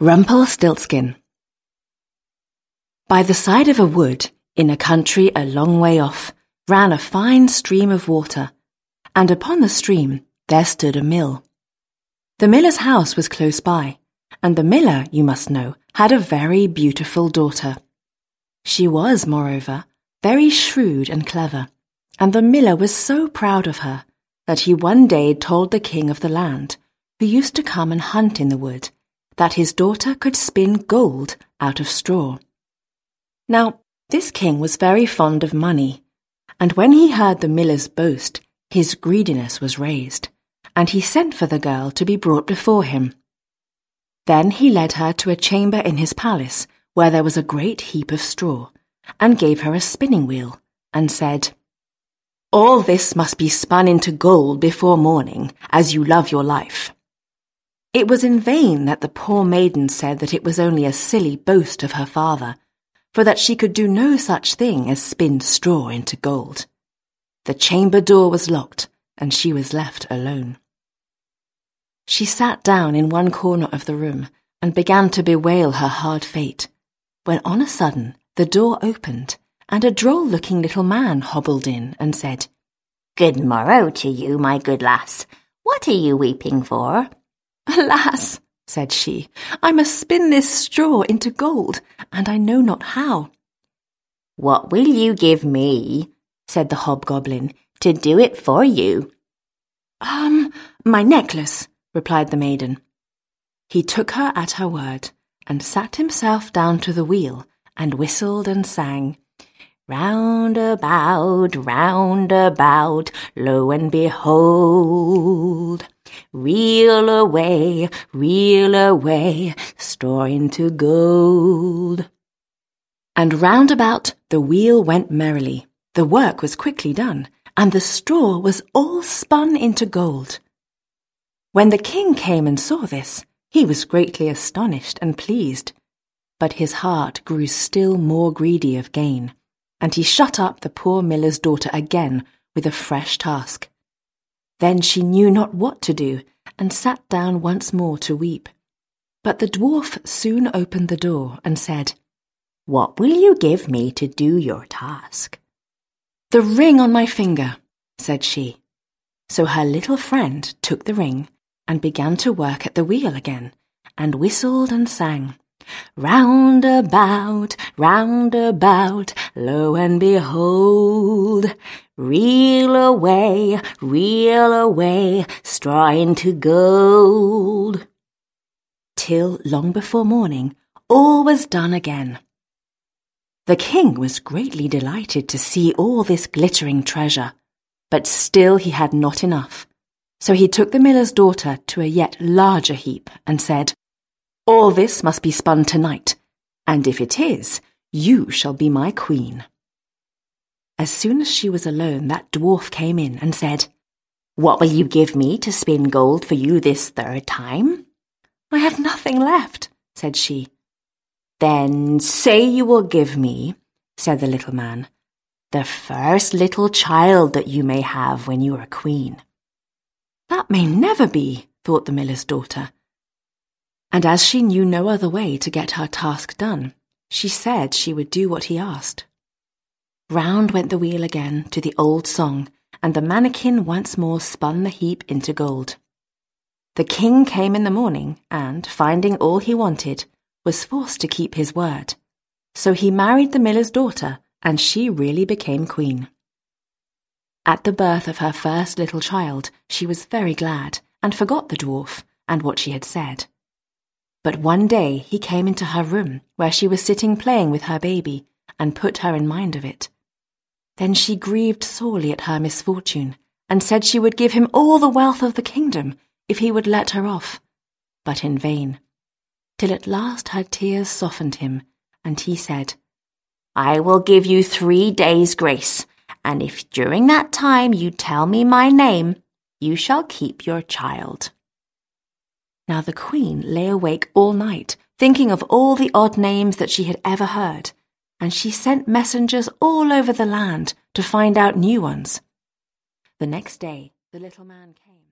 Rumpelstiltskin. By the side of a wood, in a country a long way off, ran a fine stream of water, and upon the stream there stood a mill. The miller's house was close by, and the miller, you must know, had a very beautiful daughter. She was, moreover, very shrewd and clever, and the miller was so proud of her that he one day told the king of the land, who used to come and hunt in the wood, that his daughter could spin gold out of straw. Now, this king was very fond of money, and when he heard the miller's boast, his greediness was raised, and he sent for the girl to be brought before him. Then he led her to a chamber in his palace, where there was a great heap of straw, and gave her a spinning wheel, and said, "All this must be spun into gold before morning, as you love your life." It was in vain that the poor maiden said that it was only a silly boast of her father, for that she could do no such thing as spin straw into gold. The chamber door was locked, and she was left alone. She sat down in one corner of the room and began to bewail her hard fate, when on a sudden the door opened, and a droll-looking little man hobbled in and said, "Good morrow to you, my good lass. What are you weeping for?" "Alas," said she, "I must spin this straw into gold, and I know not how." "What will you give me," said the hobgoblin, "to do it for you?" My necklace," replied the maiden. He took her at her word, and sat himself down to the wheel, and whistled and sang, round about, lo and behold, reel away, straw into gold. And round about the wheel went merrily. The work was quickly done, and the straw was all spun into gold. When the king came and saw this, he was greatly astonished and pleased, but his heart grew still more greedy of gain, and he shut up the poor miller's daughter again with a fresh task. Then she knew not what to do, and sat down once more to weep. But the dwarf soon opened the door and said, "What will you give me to do your task?" "The ring on my finger," said she. So her little friend took the ring and began to work at the wheel again, and whistled and sang, round about, lo and behold, reel away, straw into gold. Till long before morning, all was done again. The king was greatly delighted to see all this glittering treasure, but still he had not enough. So he took the miller's daughter to a yet larger heap and said, "All this must be spun tonight, and if it is, you shall be my queen." As soon as she was alone, that dwarf came in and said, "What will you give me to spin gold for you this third time?" "I have nothing left," said she. "Then say you will give me," said the little man, "the first little child that you may have when you are queen." "That may never be," thought the miller's daughter. And as she knew no other way to get her task done, she said she would do what he asked. Round went the wheel again to the old song, and the mannikin once more spun the heap into gold. The king came in the morning, and, finding all he wanted, was forced to keep his word. So he married the miller's daughter, and she really became queen. At the birth of her first little child, she was very glad, and forgot the dwarf and what she had said. But one day he came into her room, where she was sitting playing with her baby, and put her in mind of it. Then she grieved sorely at her misfortune, and said she would give him all the wealth of the kingdom if he would let her off, but in vain, till at last her tears softened him, and he said, "I will give you 3 days' grace, and if during that time you tell me my name, you shall keep your child." Now the queen lay awake all night, thinking of all the odd names that she had ever heard, and she sent messengers all over the land to find out new ones. The next day the little man came.